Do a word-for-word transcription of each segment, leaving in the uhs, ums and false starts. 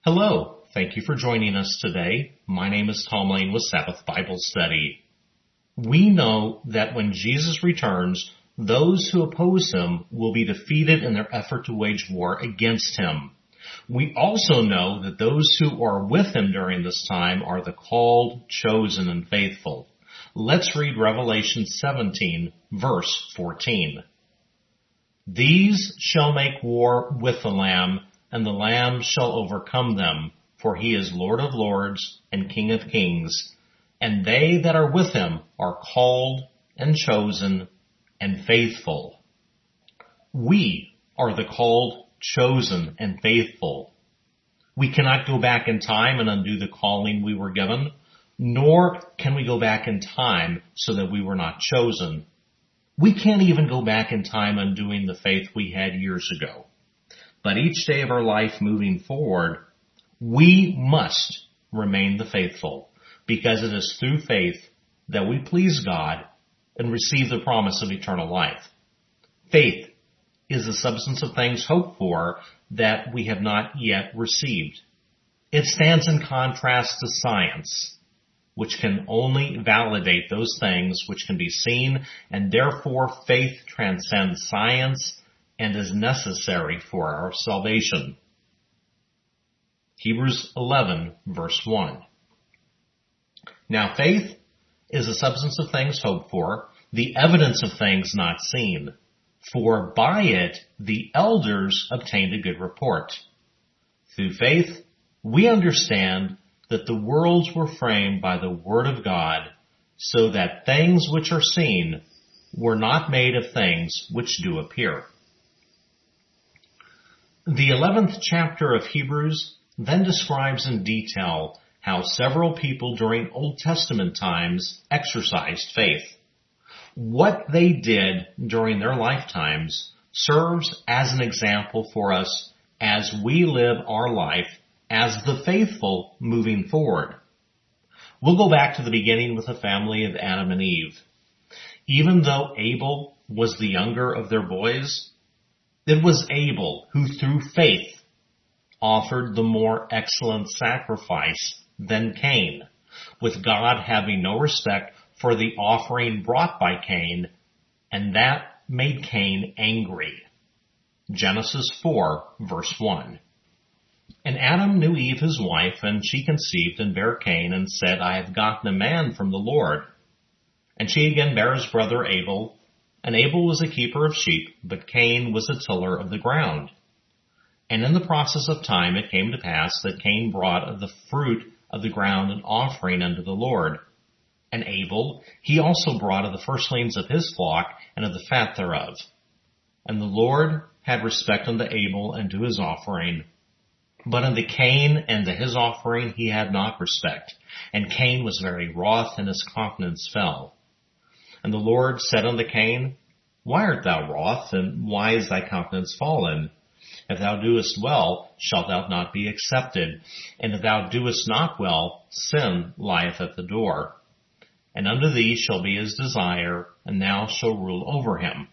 Hello, thank you for joining us today. My name is Tom Lane with Sabbath Bible Study. We know that when Jesus returns, those who oppose him will be defeated in their effort to wage war against him. We also know that those who are with him during this time are the called, chosen, and faithful. Let's read Revelation seventeen, verse fourteen. These shall make war with the Lamb, and the Lamb shall overcome them, for he is Lord of lords and King of kings, and they that are with him are called and chosen and faithful. We are the called, chosen, and faithful. We cannot go back in time and undo the calling we were given, nor can we go back in time so that we were not chosen. We can't even go back in time undoing the faith we had years ago. But each day of our life moving forward, we must remain the faithful, because it is through faith that we please God and receive the promise of eternal life. Faith is the substance of things hoped for that we have not yet received. It stands in contrast to science, which can only validate those things which can be seen, and therefore faith transcends science and is necessary for our salvation. Hebrews eleven, verse one. Now faith is the substance of things hoped for, the evidence of things not seen. For by it the elders obtained a good report. Through faith we understand that the worlds were framed by the word of God, so that things which are seen were not made of things which do appear. The eleventh chapter of Hebrews then describes in detail how several people during Old Testament times exercised faith. What they did during their lifetimes serves as an example for us as we live our life as the faithful moving forward. We'll go back to the beginning with the family of Adam and Eve. Even though Abel was the younger of their boys, it was Abel who through faith offered the more excellent sacrifice than Cain, with God having no respect for the offering brought by Cain, and that made Cain angry. Genesis four, verse one. And Adam knew Eve his wife, and she conceived and bare Cain, and said, I have gotten a man from the Lord. And she again bare his brother Abel, and Abel was a keeper of sheep, but Cain was a tiller of the ground. And in the process of time it came to pass that Cain brought of the fruit of the ground an offering unto the Lord. And Abel, he also brought of the firstlings of his flock and of the fat thereof. And the Lord had respect unto Abel and to his offering. But unto Cain and to his offering he had not respect. And Cain was very wroth, and his countenance fell. And the Lord said unto Cain, Why art thou wroth, and why is thy countenance fallen? If thou doest well, shalt thou not be accepted. And if thou doest not well, sin lieth at the door. And unto thee shall be his desire, and thou shalt rule over him.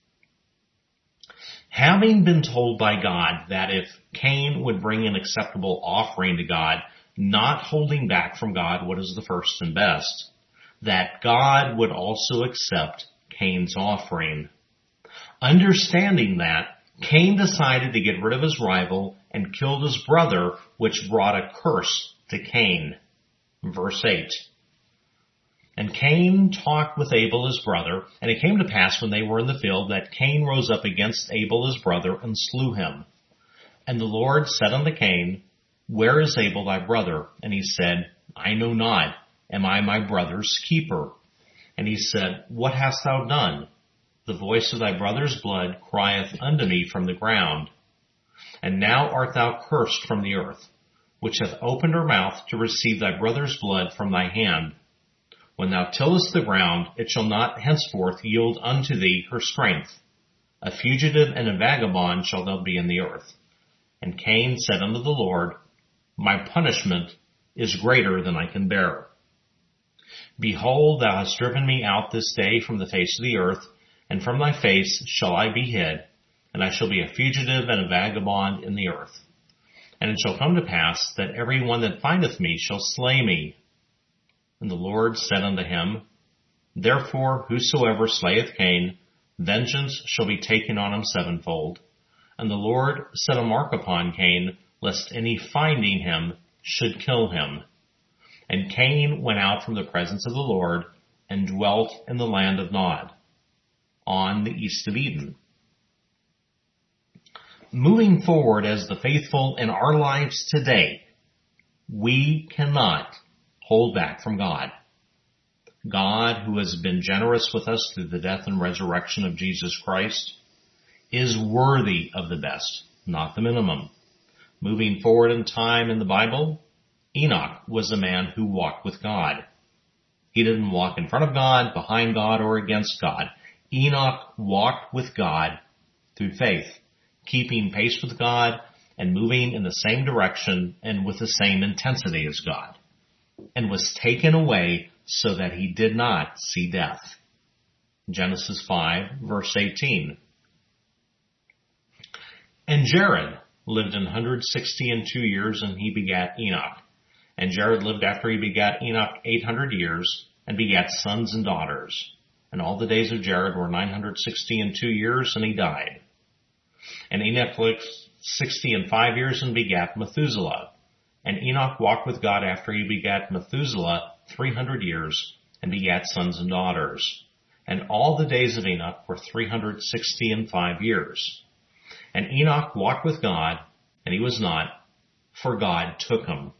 Having been told by God that if Cain would bring an acceptable offering to God, not holding back from God what is the first and best, that God would also accept Cain's offering. Understanding that, Cain decided to get rid of his rival and killed his brother, which brought a curse to Cain. Verse eight. And Cain talked with Abel his brother, and it came to pass when they were in the field that Cain rose up against Abel his brother and slew him. And the Lord said unto Cain, Where is Abel thy brother? And he said, I know not. Am I my brother's keeper? And he said, What hast thou done? The voice of thy brother's blood crieth unto me from the ground. And now art thou cursed from the earth, which hath opened her mouth to receive thy brother's blood from thy hand. When thou tillest the ground, it shall not henceforth yield unto thee her strength. A fugitive and a vagabond shalt thou be in the earth. And Cain said unto the Lord, My punishment is greater than I can bear. Behold, thou hast driven me out this day from the face of the earth, and from thy face shall I be hid, and I shall be a fugitive and a vagabond in the earth. And it shall come to pass that every one that findeth me shall slay me. And the Lord said unto him, Therefore whosoever slayeth Cain, vengeance shall be taken on him sevenfold. And the Lord set a mark upon Cain, lest any finding him should kill him. And Cain went out from the presence of the Lord, and dwelt in the land of Nod, on the east of Eden. Moving forward as the faithful in our lives today, we cannot hold back from God. God, who has been generous with us through the death and resurrection of Jesus Christ, is worthy of the best, not the minimum. Moving forward in time in the Bible, Enoch was a man who walked with God. He didn't walk in front of God, behind God, or against God. Enoch walked with God through faith, keeping pace with God and moving in the same direction and with the same intensity as God, and was taken away so that he did not see death. Genesis five, verse eighteen. And Jared lived an hundred sixty and two years, and he begat Enoch. And Jared lived after he begat Enoch eight hundred years, and begat sons and daughters. And all the days of Jared were nine hundred sixty and two years, and he died. And Enoch lived sixty and five years, and begat Methuselah. And Enoch walked with God after he begat Methuselah three hundred years, and begat sons and daughters. And all the days of Enoch were three hundred sixty and five years. And Enoch walked with God, and he was not, for God took him.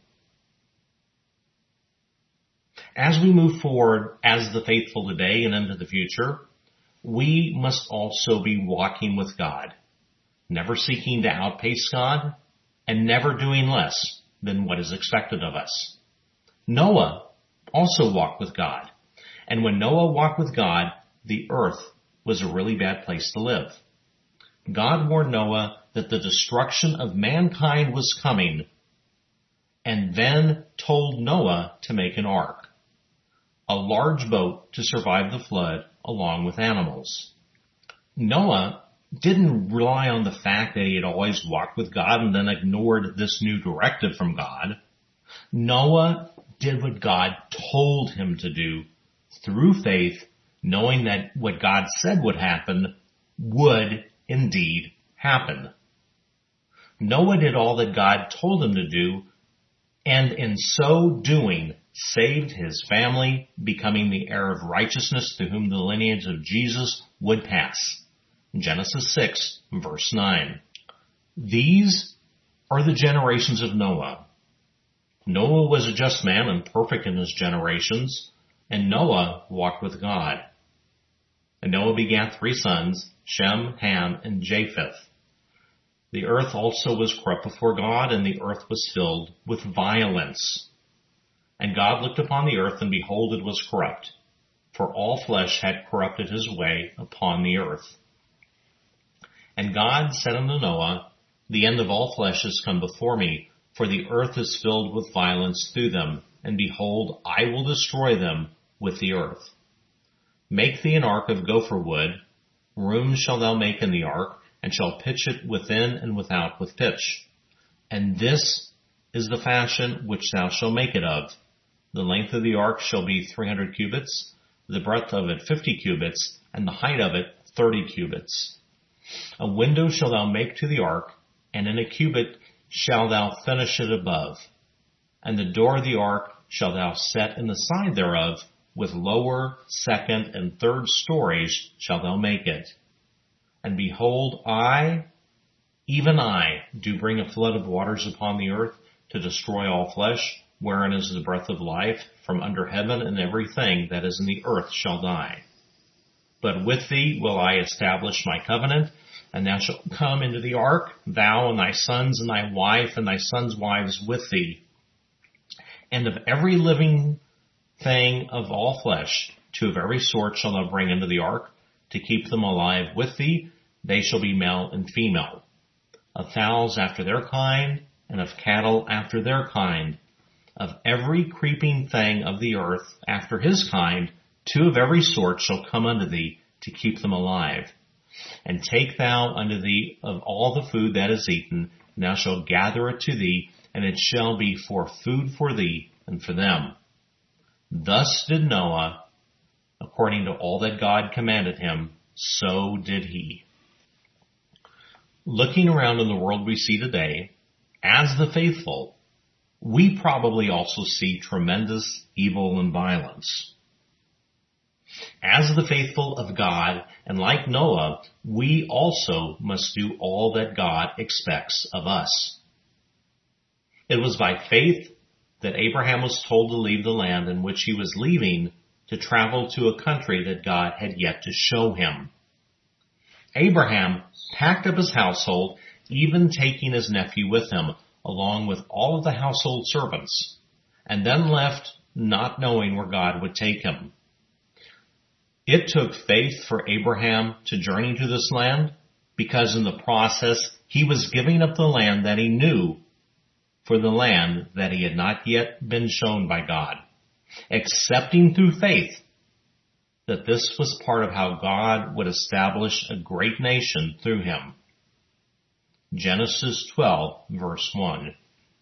As we move forward as the faithful today and into the future, we must also be walking with God, never seeking to outpace God, and never doing less than what is expected of us. Noah also walked with God, and when Noah walked with God, the earth was a really bad place to live. God warned Noah that the destruction of mankind was coming, and then told Noah to make an ark, a large boat to survive the flood along with animals. Noah didn't rely on the fact that he had always walked with God and then ignored this new directive from God. Noah did what God told him to do through faith, knowing that what God said would happen would indeed happen. Noah did all that God told him to do, and in so doing saved his family, becoming the heir of righteousness to whom the lineage of Jesus would pass. Genesis six, verse nine. These are the generations of Noah. Noah was a just man and perfect in his generations, and Noah walked with God. And Noah begat three sons, Shem, Ham, and Japheth. The earth also was corrupt before God, and the earth was filled with violence. And God looked upon the earth, and behold, it was corrupt, for all flesh had corrupted his way upon the earth. And God said unto Noah, The end of all flesh is come before me, for the earth is filled with violence through them, and behold, I will destroy them with the earth. Make thee an ark of gopher wood, room shalt thou make in the ark, and shall pitch it within and without with pitch. And this is the fashion which thou shalt make it of. The length of the ark shall be three hundred cubits, the breadth of it fifty cubits, and the height of it thirty cubits. A window shalt thou make to the ark, and in a cubit shalt thou finish it above. And the door of the ark shalt thou set in the side thereof, with lower, second, and third stories shalt thou make it. And behold, I, even I, do bring a flood of waters upon the earth to destroy all flesh, wherein is the breath of life from under heaven, and everything that is in the earth shall die. But with thee will I establish my covenant, and thou shalt come into the ark, thou and thy sons and thy wife and thy sons' wives with thee. And of every living thing of all flesh, two of every sort shall thou bring into the ark, to keep them alive with thee. They shall be male and female. Of fowls after their kind, and of cattle after their kind. Of every creeping thing of the earth after his kind, two of every sort shall come unto thee, to keep them alive. And take thou unto thee of all the food that is eaten, and thou shalt gather it to thee, and it shall be for food for thee and for them. Thus did Noah, according to all that God commanded him, so did he. Looking around in the world we see today, as the faithful, we probably also see tremendous evil and violence. As the faithful of God, and like Noah, we also must do all that God expects of us. It was by faith that Abraham was told to leave the land in which he was leaving to travel to a country that God had yet to show him. Abraham packed up his household, even taking his nephew with him, along with all of the household servants, and then left not knowing where God would take him. It took faith for Abraham to journey to this land, because in the process he was giving up the land that he knew for the land that he had not yet been shown by God, accepting through faith that this was part of how God would establish a great nation through him. Genesis twelve, verse one.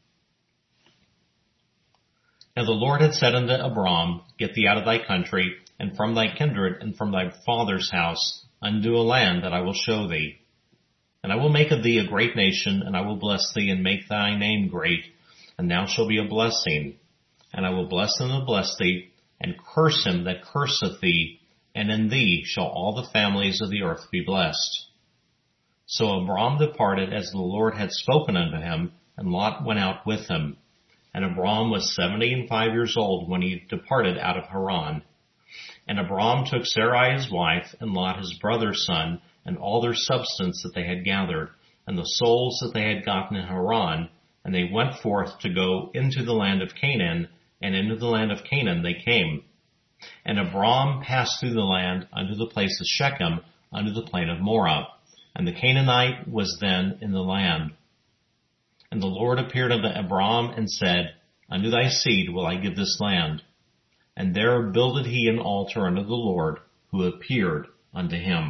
Now the Lord had said unto Abram, Get thee out of thy country, and from thy kindred, and from thy father's house, unto a land that I will show thee. And I will make of thee a great nation, and I will bless thee, and make thy name great, and thou shalt be a blessing. And I will bless him that bless thee, and curse him that curseth thee, and in thee shall all the families of the earth be blessed. So Abram departed as the Lord had spoken unto him, and Lot went out with him. And Abram was seventy and five years old when he departed out of Haran. And Abram took Sarai his wife, and Lot his brother's son, and all their substance that they had gathered, and the souls that they had gotten in Haran, and they went forth to go into the land of Canaan, and into the land of Canaan they came. And Abram passed through the land unto the place of Shechem, unto the plain of Moreh. And the Canaanite was then in the land. And the Lord appeared unto Abram and said, Unto thy seed will I give this land. And there builded he an altar unto the Lord, who appeared unto him.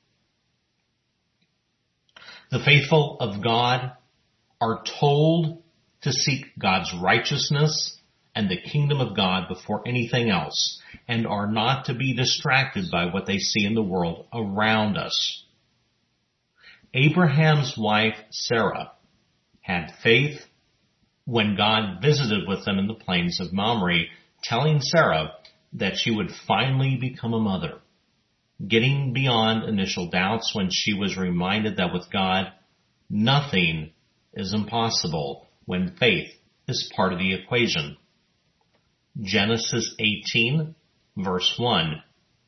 The faithful of God are told to seek God's righteousness and the kingdom of God before anything else, and are not to be distracted by what they see in the world around us. Abraham's wife, Sarah, had faith when God visited with them in the plains of Mamre, telling Sarah that she would finally become a mother, getting beyond initial doubts when she was reminded that with God, nothing is impossible when faith is part of the equation. Genesis eighteen, verse one.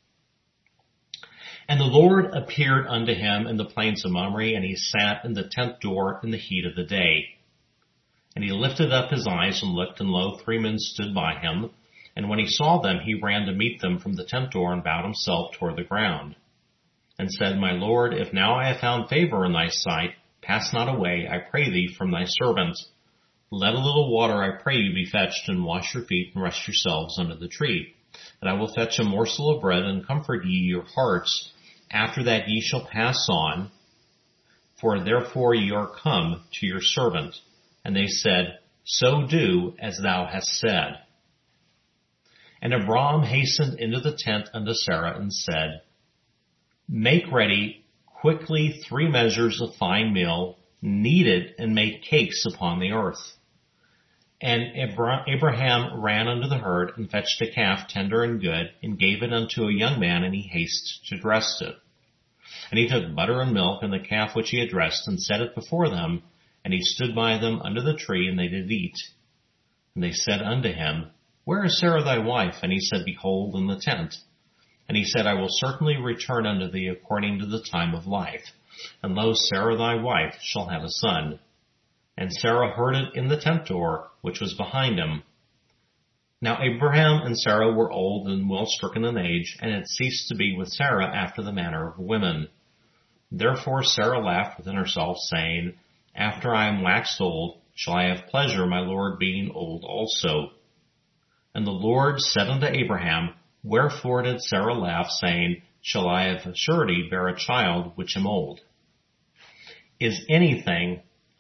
And the Lord appeared unto him in the plains of Mamre, and he sat in the tent door in the heat of the day. And he lifted up his eyes and looked, and lo, three men stood by him. And when he saw them, he ran to meet them from the tent door, and bowed himself toward the ground, and said, My Lord, if now I have found favor in thy sight, pass not away, I pray thee, from thy servant. Let a little water, I pray you, be fetched, and wash your feet, and rest yourselves under the tree. And I will fetch a morsel of bread, and comfort ye your hearts. After that ye shall pass on, for therefore ye are come to your servant. And they said, So do as thou hast said. And Abram hastened into the tent unto Sarah, and said, Make ready quickly three measures of fine meal, knead it, and make cakes upon the earth. And Abraham ran unto the herd, and fetched a calf tender and good, and gave it unto a young man, and he hasted to dress it. And he took butter and milk, and the calf which he had dressed, and set it before them, and he stood by them under the tree, and they did eat. And they said unto him, Where is Sarah thy wife? And he said, Behold, in the tent. And he said, I will certainly return unto thee according to the time of life. And lo, Sarah thy wife shall have a son. And Sarah heard it in the tent door, which was behind him. Now Abraham and Sarah were old and well stricken in age, and had ceased to be with Sarah after the manner of women. Therefore Sarah laughed within herself, saying, After I am waxed old, shall I have pleasure, my Lord being old also? And the Lord said unto Abraham, Wherefore did Sarah laugh, saying, Shall I of a surety bear a child which am old? Is anything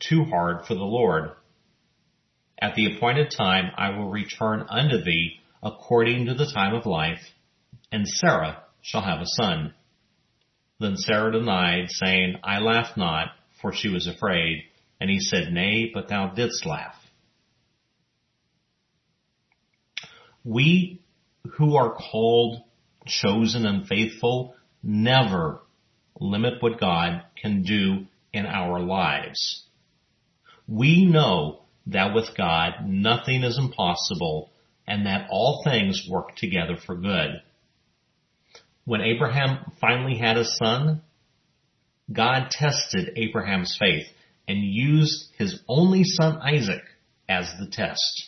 too hard for the Lord. At the appointed time I will return unto thee according to the time of life, and Sarah shall have a son. Then Sarah denied, saying, I laughed not, for she was afraid. And he said, Nay, but thou didst laugh. We who are called, chosen, and faithful never limit what God can do in our lives. We know that with God nothing is impossible, and that all things work together for good. When Abraham finally had a son, God tested Abraham's faith and used his only son Isaac as the test.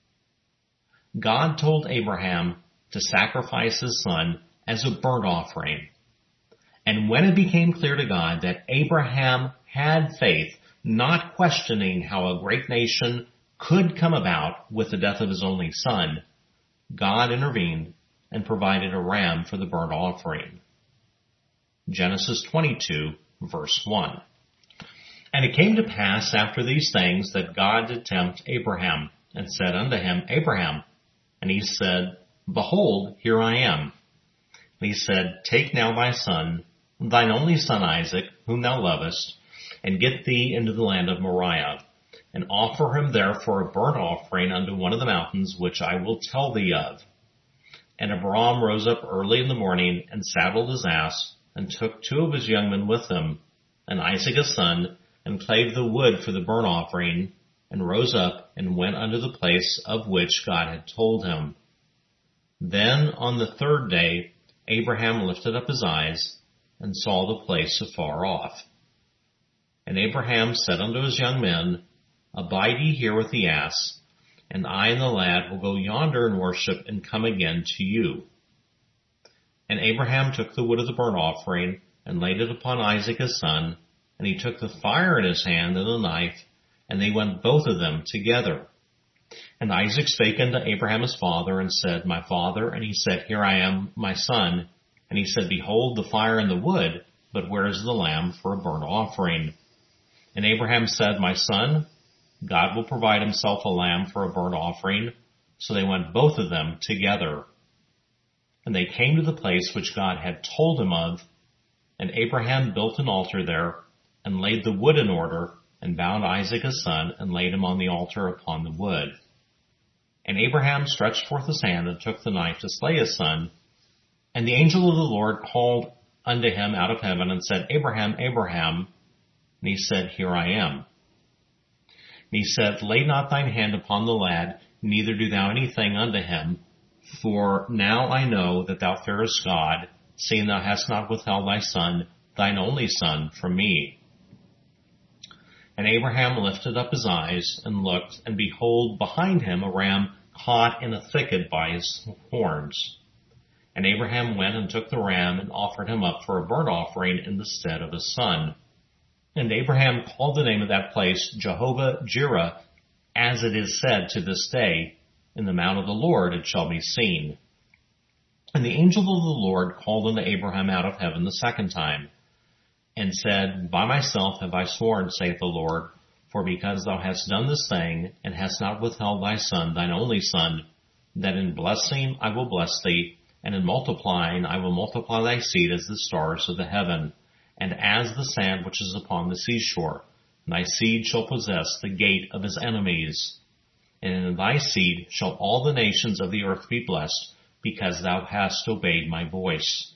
God told Abraham to sacrifice his son as a burnt offering. And when it became clear to God that Abraham had faith, not questioning how a great nation could come about with the death of his only son, God intervened and provided a ram for the burnt offering. Genesis twenty-two, verse one. And it came to pass after these things that God did tempt Abraham, and said unto him, Abraham. And he said, Behold, here I am. And he said, Take now thy son, thine only son Isaac, whom thou lovest, and get thee into the land of Moriah, and offer him there for a burnt offering unto one of the mountains which I will tell thee of. And Abram rose up early in the morning, and saddled his ass, and took two of his young men with him, and Isaac his son, and clave the wood for the burnt offering, and rose up, and went unto the place of which God had told him. Then on the third day Abraham lifted up his eyes, and saw the place afar off. And Abraham said unto his young men, Abide ye here with the ass, and I and the lad will go yonder and worship, and come again to you. And Abraham took the wood of the burnt offering, and laid it upon Isaac his son, and he took the fire in his hand and a knife, and they went both of them together. And Isaac spake unto Abraham his father, and said, My father. And he said, Here I am, my son. And he said, Behold the fire and the wood, but where is the lamb for a burnt offering? And Abraham said, My son, God will provide himself a lamb for a burnt offering. So they went both of them together. And they came to the place which God had told him of, and Abraham built an altar there, and laid the wood in order, and bound Isaac his son, and laid him on the altar upon the wood. And Abraham stretched forth his hand, and took the knife to slay his son. And the angel of the Lord called unto him out of heaven, and said, Abraham, Abraham. And he said, Here I am. And he said, Lay not thine hand upon the lad, neither do thou anything unto him. For now I know that thou fearest God, seeing thou hast not withheld thy son, thine only son, from me. And Abraham lifted up his eyes, and looked, and behold, behind him a ram caught in a thicket by his horns. And Abraham went and took the ram, and offered him up for a burnt offering in the stead of his son. And Abraham called the name of that place Jehovah-Jireh, as it is said to this day, In the mount of the Lord it shall be seen. And the angel of the Lord called unto Abraham out of heaven the second time, and said, By myself have I sworn, saith the Lord, for because thou hast done this thing, and hast not withheld thy son, thine only son, that in blessing I will bless thee, and in multiplying I will multiply thy seed as the stars of the heaven, and as the sand which is upon the seashore. And thy seed shall possess the gate of his enemies. And in thy seed shall all the nations of the earth be blessed, because thou hast obeyed my voice.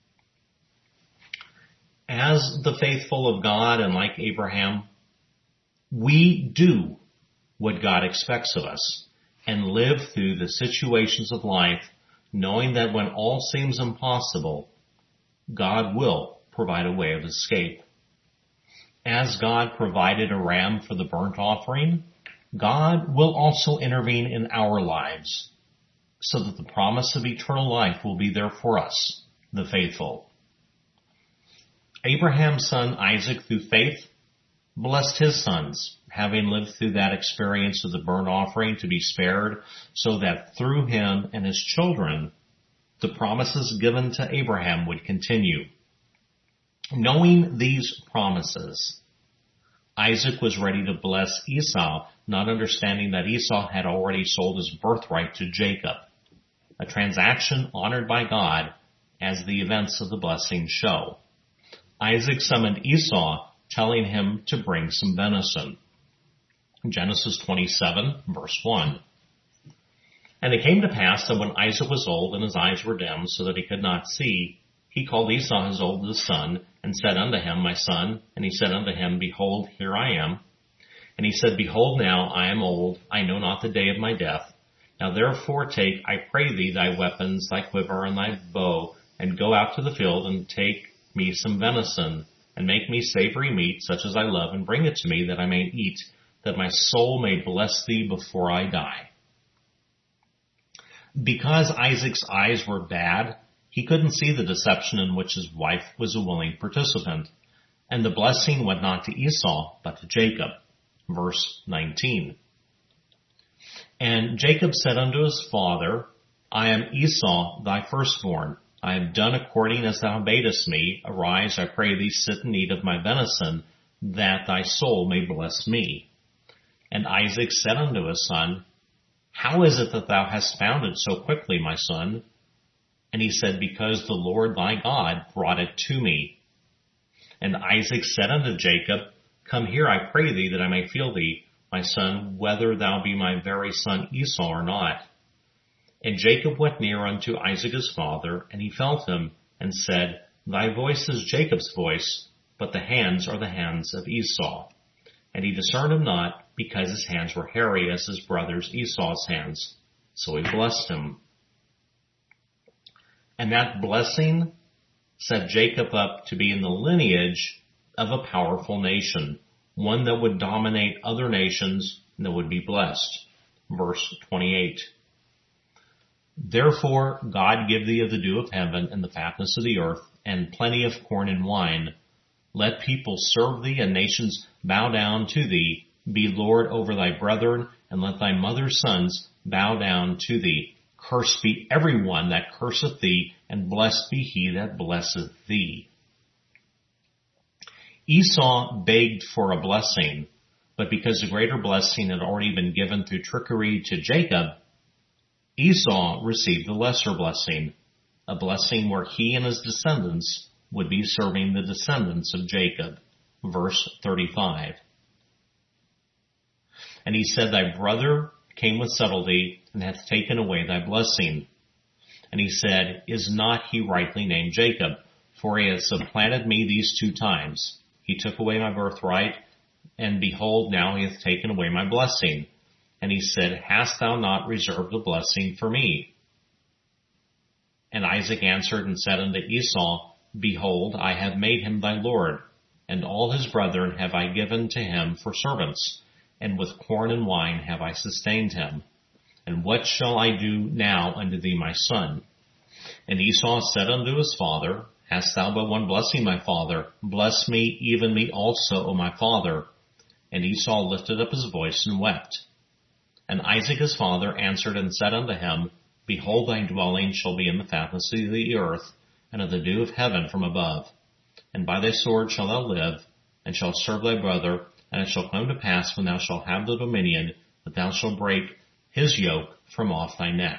As the faithful of God, and like Abraham, we do what God expects of us, and live through the situations of life, knowing that when all seems impossible, God will provide a way of escape. As God provided a ram for the burnt offering, God will also intervene in our lives, so that the promise of eternal life will be there for us, the faithful. Abraham's son Isaac, through faith, blessed his sons, having lived through that experience of the burnt offering to be spared, so that through him and his children, the promises given to Abraham would continue. Knowing these promises, Isaac was ready to bless Esau, not understanding that Esau had already sold his birthright to Jacob, a transaction honored by God, as the events of the blessing show. Isaac summoned Esau, telling him to bring some venison. Genesis twenty-seven, verse one. And it came to pass that when Isaac was old and his eyes were dim, so that he could not see, he called Esau his oldest son, and said unto him, My son. And he said unto him, Behold, here I am. And he said, Behold now, I am old, I know not the day of my death. Now therefore take, I pray thee, thy weapons, thy quiver, and thy bow, and go out to the field, and take me some venison, and make me savory meat, such as I love, and bring it to me, that I may eat, that my soul may bless thee before I die. Because Isaac's eyes were bad, he couldn't see the deception in which his wife was a willing participant, and the blessing went not to Esau, but to Jacob. Verse nineteen. And Jacob said unto his father, I am Esau, thy firstborn. I have done according as thou badest me. Arise, I pray thee, sit and eat of my venison, that thy soul may bless me. And Isaac said unto his son, How is it that thou hast found it so quickly, my son? And he said, Because the Lord thy God brought it to me. And Isaac said unto Jacob, Come here, I pray thee, that I may feel thee, my son, whether thou be my very son Esau or not. And Jacob went near unto Isaac his father, and he felt him, and said, Thy voice is Jacob's voice, but the hands are the hands of Esau. And he discerned him not, because his hands were hairy as his brother's Esau's hands. So he blessed him. And that blessing set Jacob up to be in the lineage of a powerful nation, one that would dominate other nations and that would be blessed. Verse twenty-eight. Therefore God give thee of the dew of heaven and the fatness of the earth, and plenty of corn and wine. Let people serve thee, and nations bow down to thee. Be Lord over thy brethren, and let thy mother's sons bow down to thee. Cursed be every one that curseth thee, and blessed be he that blesseth thee. Esau begged for a blessing, but because the greater blessing had already been given through trickery to Jacob, Esau received the lesser blessing, a blessing where he and his descendants would be serving the descendants of Jacob. Verse thirty-five. And he said, Thy brother came with subtlety, and hath taken away thy blessing. And he said, Is not he rightly named Jacob? For he hath supplanted me these two times. He took away my birthright, and behold, now he hath taken away my blessing. And he said, Hast thou not reserved a blessing for me? And Isaac answered and said unto Esau, Behold, I have made him thy lord, and all his brethren have I given to him for servants, and with corn and wine have I sustained him. And what shall I do now unto thee, my son? And Esau said unto his father, Hast thou but one blessing, my father? Bless me, even me also, O my father. And Esau lifted up his voice and wept. And Isaac his father answered and said unto him, Behold, thy dwelling shall be in the fatness of the earth, and of the dew of heaven from above. And by thy sword shalt thou live, and shalt serve thy brother, and it shall come to pass when thou shalt have the dominion, that thou shalt break his yoke from off thy neck.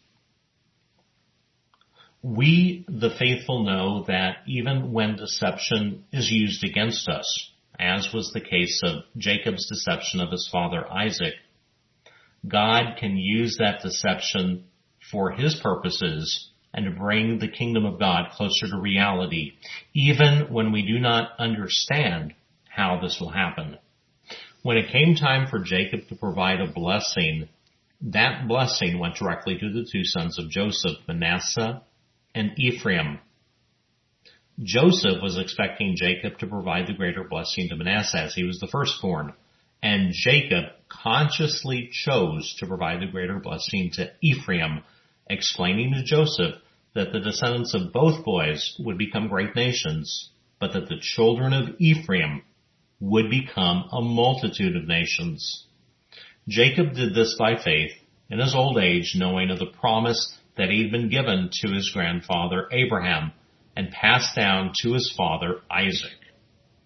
We, the faithful, know that even when deception is used against us, as was the case of Jacob's deception of his father Isaac, God can use that deception for his purposes and to bring the kingdom of God closer to reality, even when we do not understand how this will happen. When it came time for Jacob to provide a blessing, that blessing went directly to the two sons of Joseph, Manasseh and Ephraim. Joseph was expecting Jacob to provide the greater blessing to Manasseh as he was the firstborn, and Jacob consciously chose to provide the greater blessing to Ephraim, explaining to Joseph that the descendants of both boys would become great nations, but that the children of Ephraim would become a multitude of nations. Jacob did this by faith in his old age, knowing of the promise that he had been given to his grandfather Abraham and passed down to his father Isaac.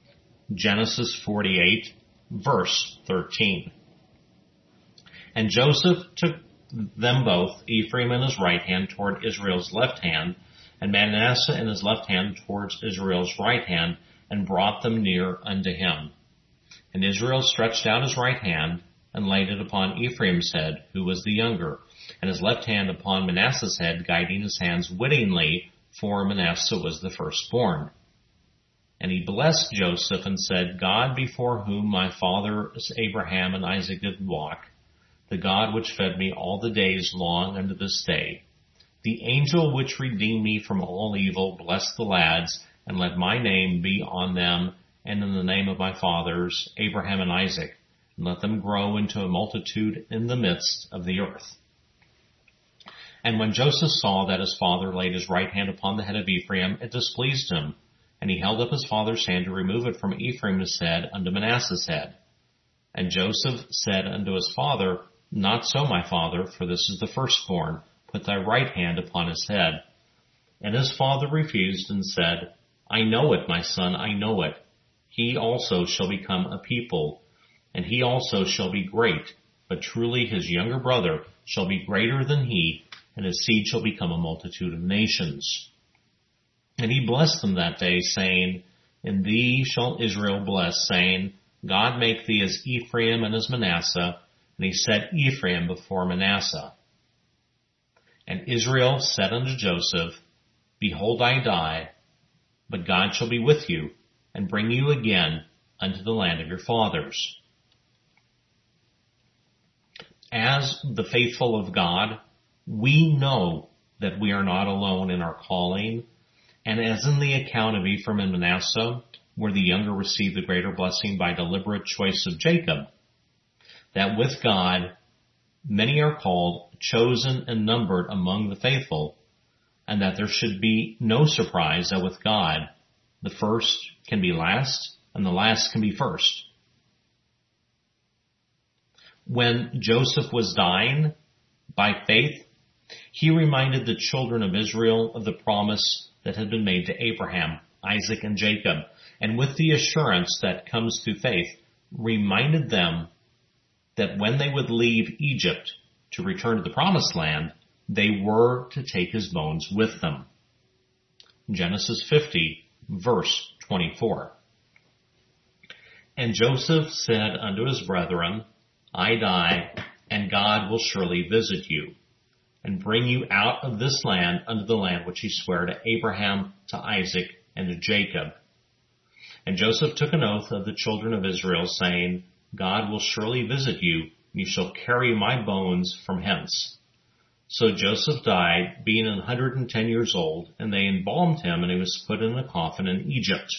Genesis forty-eight, verse thirteen. And Joseph took them both, Ephraim in his right hand toward Israel's left hand, and Manasseh in his left hand towards Israel's right hand, and brought them near unto him. And Israel stretched out his right hand, and laid it upon Ephraim's head, who was the younger, and his left hand upon Manasseh's head, guiding his hands wittingly, for Manasseh was the firstborn. And he blessed Joseph, and said, God before whom my fathers Abraham and Isaac did walk, the God which fed me all the days long unto this day, the angel which redeemed me from all evil, bless the lads, and let my name be on them, and in the name of my fathers Abraham and Isaac, and let them grow into a multitude in the midst of the earth. And when Joseph saw that his father laid his right hand upon the head of Ephraim, it displeased him, and he held up his father's hand to remove it from Ephraim's head unto Manasseh's head. And Joseph said unto his father, Not so, my father, for this is the firstborn. Put thy right hand upon his head. And his father refused and said, I know it, my son, I know it. He also shall become a people, and he also shall be great. But truly his younger brother shall be greater than he, and his seed shall become a multitude of nations. And he blessed them that day, saying, In thee shall Israel bless, saying, God make thee as Ephraim and as Manasseh. And he set Ephraim before Manasseh. And Israel said unto Joseph, Behold, I die, but God shall be with you, and bring you again unto the land of your fathers. As the faithful of God, we know that we are not alone in our calling, and as in the account of Ephraim and Manasseh, where the younger received the greater blessing by deliberate choice of Jacob, that with God many are called, chosen, and numbered among the faithful, and that there should be no surprise that with God the first can be last, and the last can be first. When Joseph was dying, by faith, he reminded the children of Israel of the promise that had been made to Abraham, Isaac, and Jacob, and with the assurance that comes through faith, reminded them that when they would leave Egypt to return to the promised land, they were to take his bones with them. Genesis fifty, verse twenty-four. And Joseph said unto his brethren, I die, and God will surely visit you, and bring you out of this land unto the land which he sware to Abraham, to Isaac, and to Jacob. And Joseph took an oath of the children of Israel, saying, God will surely visit you, and you shall carry my bones from hence. So Joseph died, being an hundred and ten years old, and they embalmed him, and he was put in a coffin in Egypt.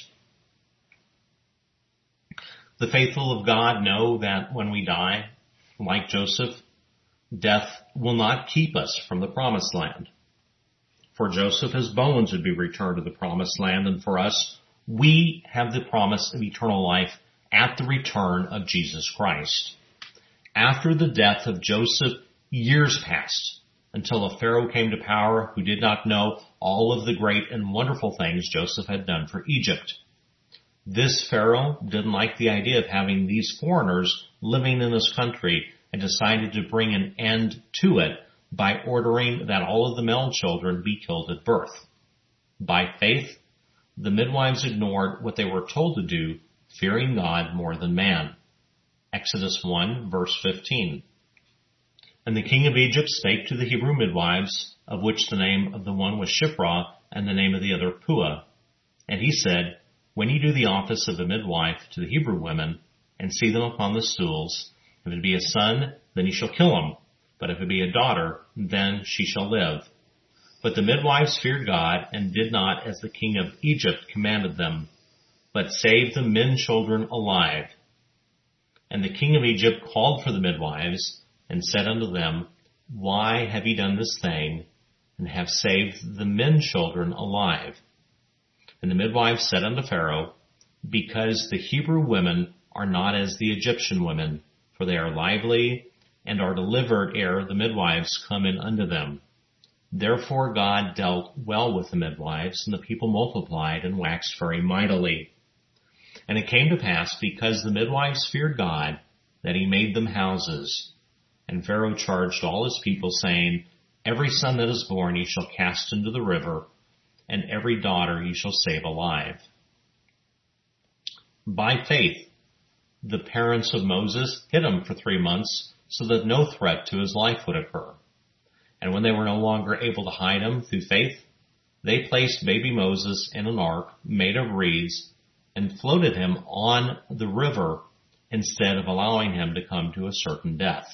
The faithful of God know that when we die, like Joseph, death will not keep us from the promised land. For Joseph, his bones would be returned to the promised land, and for us, we have the promise of eternal life at the return of Jesus Christ. After the death of Joseph, years passed until a Pharaoh came to power who did not know all of the great and wonderful things Joseph had done for Egypt. This Pharaoh didn't like the idea of having these foreigners living in his country and decided to bring an end to it by ordering that all of the male children be killed at birth. By faith, the midwives ignored what they were told to do, fearing God more than man. Exodus one, verse fifteen. And the king of Egypt spake to the Hebrew midwives, of which the name of the one was Shiphrah, and the name of the other Puah. And he said, When ye do the office of a midwife to the Hebrew women, and see them upon the stools, if it be a son, then ye shall kill him. But if it be a daughter, then she shall live. But the midwives feared God, and did not as the king of Egypt commanded them, but saved the men children alive. And the king of Egypt called for the midwives, and said unto them, Why have ye done this thing, and have saved the men children alive? And the midwives said unto Pharaoh, Because the Hebrew women are not as the Egyptian women, for they are lively, and are delivered ere the midwives come in unto them. Therefore God dealt well with the midwives, and the people multiplied and waxed very mightily. And it came to pass, because the midwives feared God, that he made them houses. And Pharaoh charged all his people, saying, Every son that is born ye shall cast into the river, and every daughter ye shall save alive. By faith, the parents of Moses hid him for three months, so that no threat to his life would occur. And when they were no longer able to hide him through faith, they placed baby Moses in an ark made of reeds and floated him on the river instead of allowing him to come to a certain death.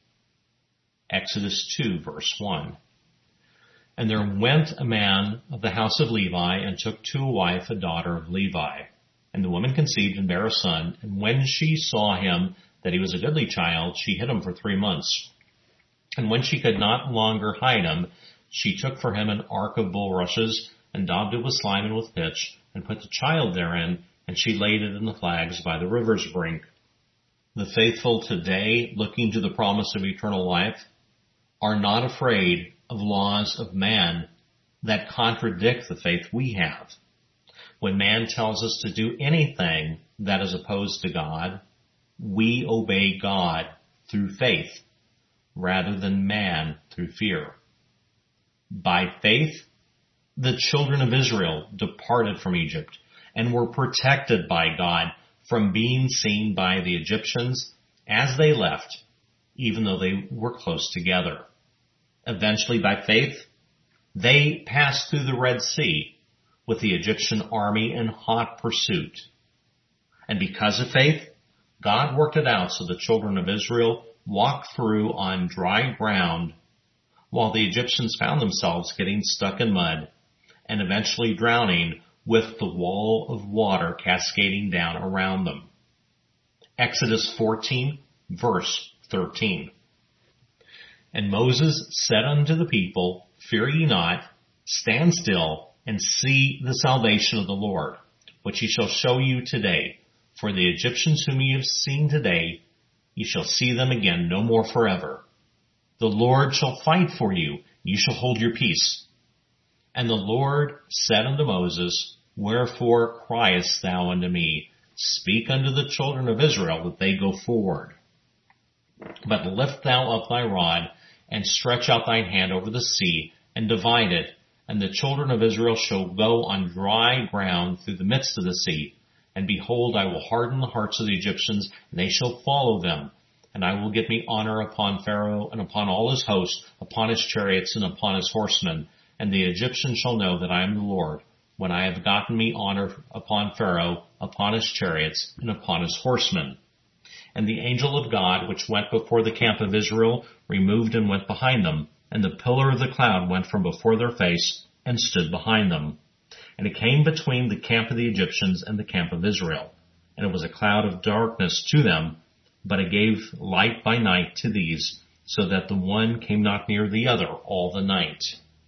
Exodus two, verse one. And there went a man of the house of Levi and took to a wife a daughter of Levi. And the woman conceived and bare a son. And when she saw him that he was a goodly child, she hid him for three months. And when she could not longer hide him, she took for him an ark of bulrushes and daubed it with slime and with pitch, and put the child therein, and she laid it in the flags by the river's brink. The faithful today, looking to the promise of eternal life, are not afraid of laws of man that contradict the faith we have. When man tells us to do anything that is opposed to God, we obey God through faith rather than man through fear. By faith, the children of Israel departed from Egypt and were protected by God from being seen by the Egyptians as they left, even though they were close together. Eventually, by faith, they passed through the Red Sea with the Egyptian army in hot pursuit. And because of faith, God worked it out so the children of Israel walked through on dry ground while the Egyptians found themselves getting stuck in mud and eventually drowning with the wall of water cascading down around them. Exodus fourteen, verse thirteen. And Moses said unto the people, Fear ye not, stand still, and see the salvation of the Lord, which he shall show you today. For the Egyptians whom ye have seen today, ye shall see them again no more forever. The Lord shall fight for you, ye shall hold your peace. And the Lord said unto Moses, Wherefore criest thou unto me? Speak unto the children of Israel that they go forward. But lift thou up thy rod, and stretch out thine hand over the sea, and divide it, and the children of Israel shall go on dry ground through the midst of the sea. And behold, I will harden the hearts of the Egyptians, and they shall follow them. And I will give me honor upon Pharaoh and upon all his host, upon his chariots and upon his horsemen. And the Egyptians shall know that I am the Lord, when I have gotten me honor upon Pharaoh, upon his chariots, and upon his horsemen. And the angel of God, which went before the camp of Israel, removed and went behind them. And the pillar of the cloud went from before their face, and stood behind them. And it came between the camp of the Egyptians and the camp of Israel. And it was a cloud of darkness to them, but it gave light by night to these, so that the one came not near the other all the night.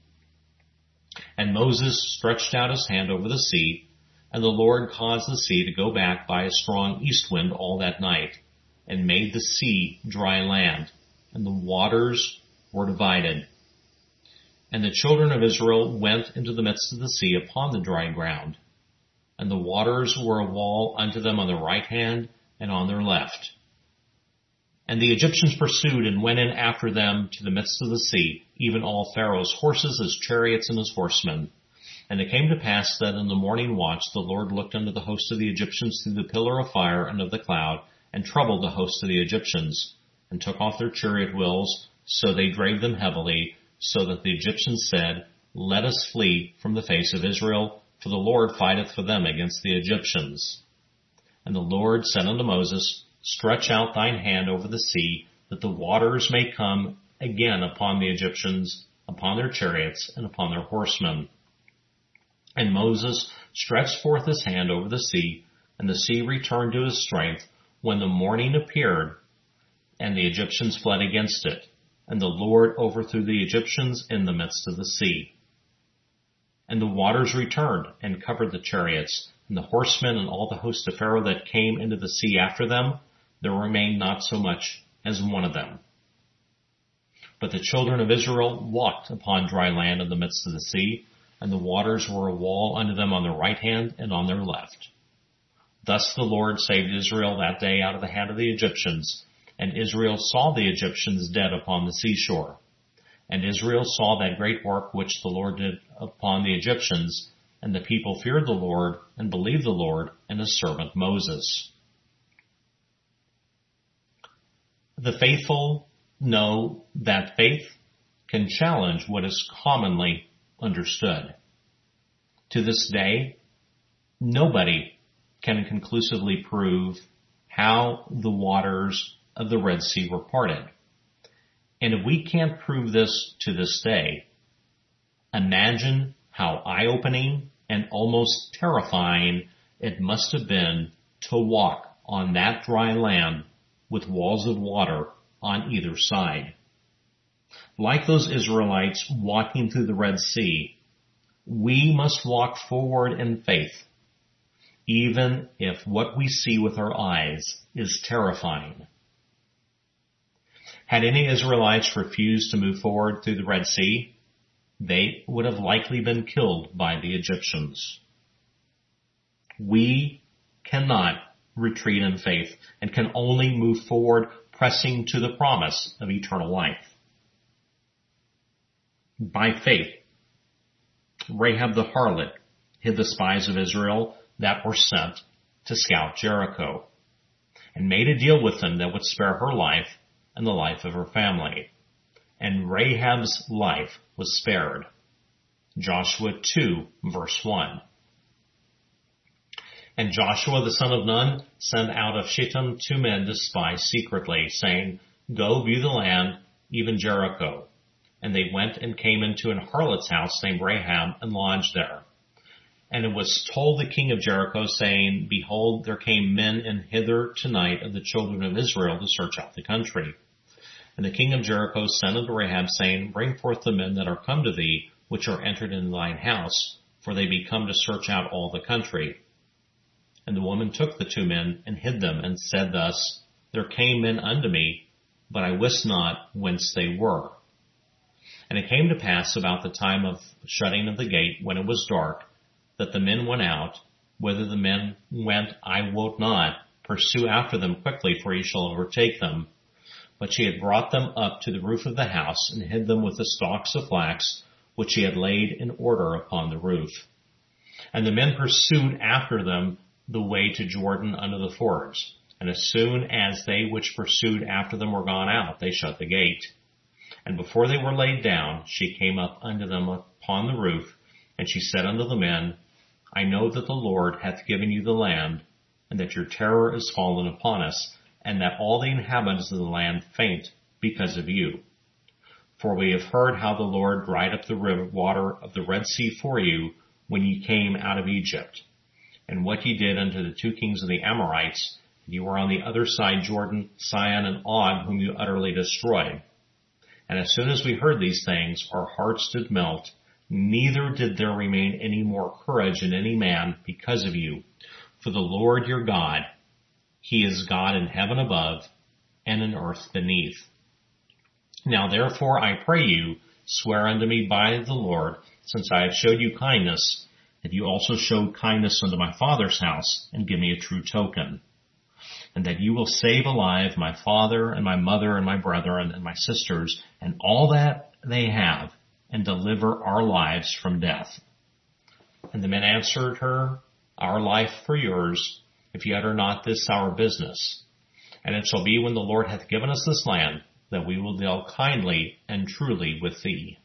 And Moses stretched out his hand over the sea, and the Lord caused the sea to go back by a strong east wind all that night, and made the sea dry land, and the waters were divided. And the children of Israel went into the midst of the sea upon the dry ground, and the waters were a wall unto them on their right hand and on their left. And the Egyptians pursued and went in after them to the midst of the sea, even all Pharaoh's horses, his chariots, and his horsemen. And it came to pass that in the morning watch the Lord looked unto the host of the Egyptians through the pillar of fire and of the cloud, and troubled the host of the Egyptians, and took off their chariot wheels, so they drave them heavily, so that the Egyptians said, Let us flee from the face of Israel, for the Lord fighteth for them against the Egyptians. And the Lord said unto Moses, Stretch out thine hand over the sea, that the waters may come again upon the Egyptians, upon their chariots, and upon their horsemen. And Moses stretched forth his hand over the sea, and the sea returned to his strength when the morning appeared, and the Egyptians fled against it. And the Lord overthrew the Egyptians in the midst of the sea. And the waters returned and covered the chariots, and the horsemen and all the host of Pharaoh that came into the sea after them. There remained not so much as one of them. But the children of Israel walked upon dry land in the midst of the sea, and the waters were a wall unto them on their right hand and on their left. Thus the Lord saved Israel that day out of the hand of the Egyptians, and Israel saw the Egyptians dead upon the seashore. And Israel saw that great work which the Lord did upon the Egyptians, and the people feared the Lord and believed the Lord and his servant Moses. The faithful know that faith can challenge what is commonly understood. To this day, nobody can conclusively prove how the waters of the Red Sea were parted. And if we can't prove this to this day, imagine how eye-opening and almost terrifying it must have been to walk on that dry land with walls of water on either side. Like those Israelites walking through the Red Sea, we must walk forward in faith, even if what we see with our eyes is terrifying. Had any Israelites refused to move forward through the Red Sea, they would have likely been killed by the Egyptians. We cannot retreat in faith and can only move forward pressing to the promise of eternal life. By faith, Rahab the harlot hid the spies of Israel that were sent to scout Jericho, and made a deal with them that would spare her life and the life of her family. And Rahab's life was spared. Joshua two, verse one. And Joshua the son of Nun sent out of Shittim two men to spy secretly, saying, Go view the land, even Jericho. And they went and came into an harlot's house named Rahab and lodged there. And it was told the king of Jericho, saying, Behold, there came men in hither tonight of the children of Israel to search out the country. And the king of Jericho sent unto Rahab, saying, Bring forth the men that are come to thee, which are entered into thine house, for they be come to search out all the country. And the woman took the two men and hid them, and said thus, There came men unto me, but I wist not whence they were. And it came to pass about the time of shutting of the gate, when it was dark, that the men went out. Whither the men went, I wot not. Pursue after them quickly, for ye shall overtake them. But she had brought them up to the roof of the house, and hid them with the stalks of flax, which she had laid in order upon the roof. And the men pursued after them the way to Jordan unto the fords. And as soon as they which pursued after them were gone out, they shut the gate. And before they were laid down, she came up unto them upon the roof, and she said unto the men, I know that the Lord hath given you the land, and that your terror is fallen upon us, and that all the inhabitants of the land faint because of you. For we have heard how the Lord dried up the river water of the Red Sea for you when ye came out of Egypt, and what ye did unto the two kings of the Amorites, and you were on the other side Jordan, Sihon and Og, whom you utterly destroyed. And as soon as we heard these things, our hearts did melt, neither did there remain any more courage in any man because of you. For the Lord your God, he is God in heaven above and in earth beneath. Now therefore I pray you, swear unto me by the Lord, since I have showed you kindness, that you also showed kindness unto my father's house, and give me a true token. And that you will save alive my father and my mother and my brethren and my sisters and all that they have, and deliver our lives from death. And the men answered her, Our life for yours, if ye utter not this our business. And it shall be when the Lord hath given us this land, that we will deal kindly and truly with thee.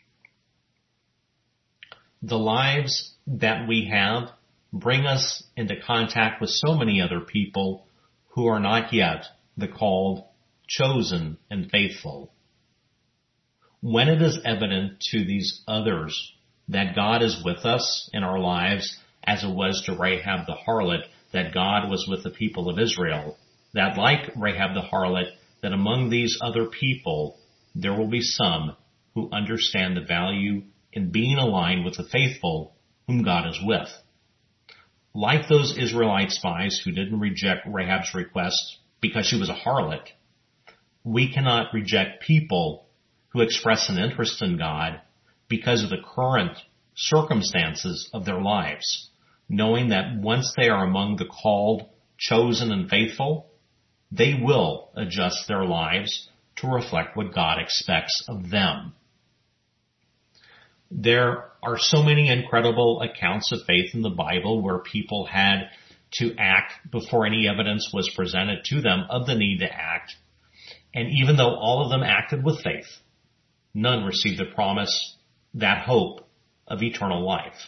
The lives that we have bring us into contact with so many other people who are not yet the called, chosen, and faithful. When it is evident to these others that God is with us in our lives, as it was to Rahab the harlot, that God was with the people of Israel, that like Rahab the harlot, that among these other people, there will be some who understand the value in being aligned with the faithful whom God is with. Like those Israelite spies who didn't reject Rahab's request because she was a harlot, we cannot reject people who express an interest in God because of the current circumstances of their lives. knowing that once they are among the called, chosen, and faithful, they will adjust their lives to reflect what God expects of them. There are so many incredible accounts of faith in the Bible where people had to act before any evidence was presented to them of the need to act. And even though all of them acted with faith, none received the promise, that hope of eternal life.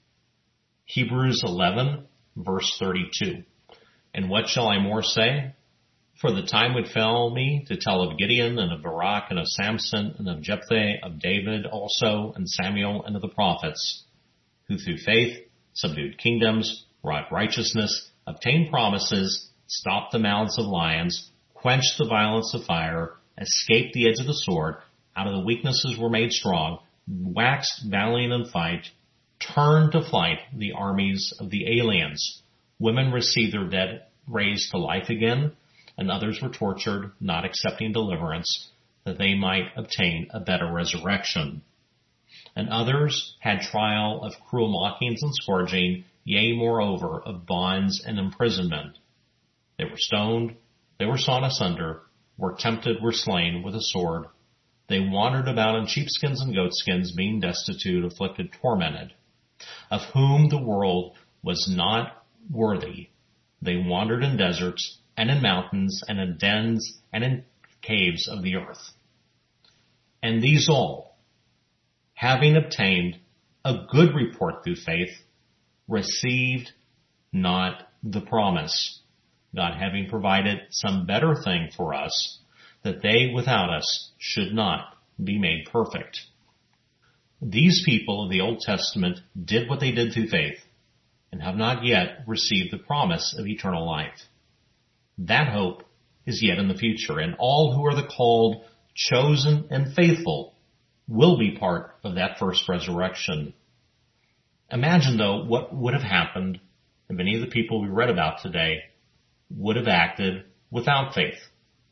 Hebrews eleven, verse thirty-two. And what shall I more say? For the time would fail me to tell of Gideon and of Barak and of Samson and of Jephthah, of David also, and Samuel and of the prophets, who through faith subdued kingdoms, wrought righteousness, obtained promises, stopped the mouths of lions, quenched the violence of fire, escaped the edge of the sword, out of the weaknesses were made strong, waxed valiant in fight, turned to flight the armies of the aliens. Women received their dead raised to life again, and others were tortured, not accepting deliverance, that they might obtain a better resurrection. And others had trial of cruel mockings and scourging, yea, moreover, of bonds and imprisonment. They were stoned, they were sawn asunder, were tempted, were slain with a sword. They wandered about in sheepskins and goatskins, being destitute, afflicted, tormented, of whom the world was not worthy. They wandered in deserts, and in mountains, and in dens, and in caves of the earth. And these all, having obtained a good report through faith, received not the promise, God having provided some better thing for us, that they without us should not be made perfect. These people of the Old Testament did what they did through faith, and have not yet received the promise of eternal life. That hope is yet in the future, and all who are the called, chosen, and faithful will be part of that first resurrection. Imagine, though, what would have happened if any of the people we read about today would have acted without faith.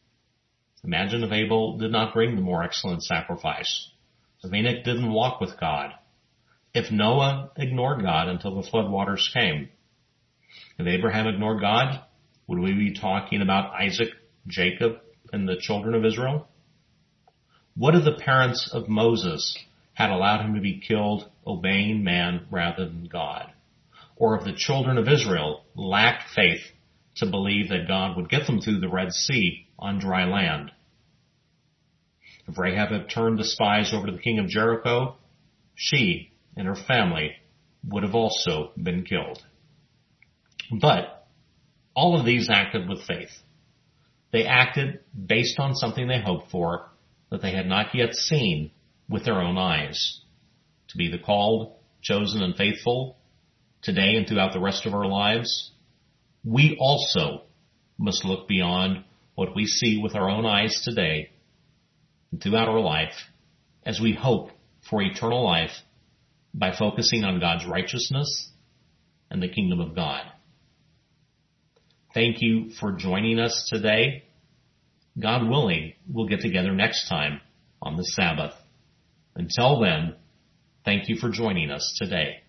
Imagine if Abel did not bring the more excellent sacrifice, if Enoch didn't walk with God, if Noah ignored God until the flood waters came, if Abraham ignored God, would we be talking about Isaac, Jacob, and the children of Israel? What if the parents of Moses had allowed him to be killed, obeying man rather than God? Or if the children of Israel lacked faith to believe that God would get them through the Red Sea on dry land? If Rahab had turned the spies over to the king of Jericho, she and her family would have also been killed. But all of these acted with faith. They acted based on something they hoped for that they had not yet seen with their own eyes. To be the called, chosen, and faithful today and throughout the rest of our lives, we also must look beyond what we see with our own eyes today and throughout our life as we hope for eternal life by focusing on God's righteousness and the kingdom of God. Thank you for joining us today. God willing, we'll get together next time on the Sabbath. Until then, thank you for joining us today.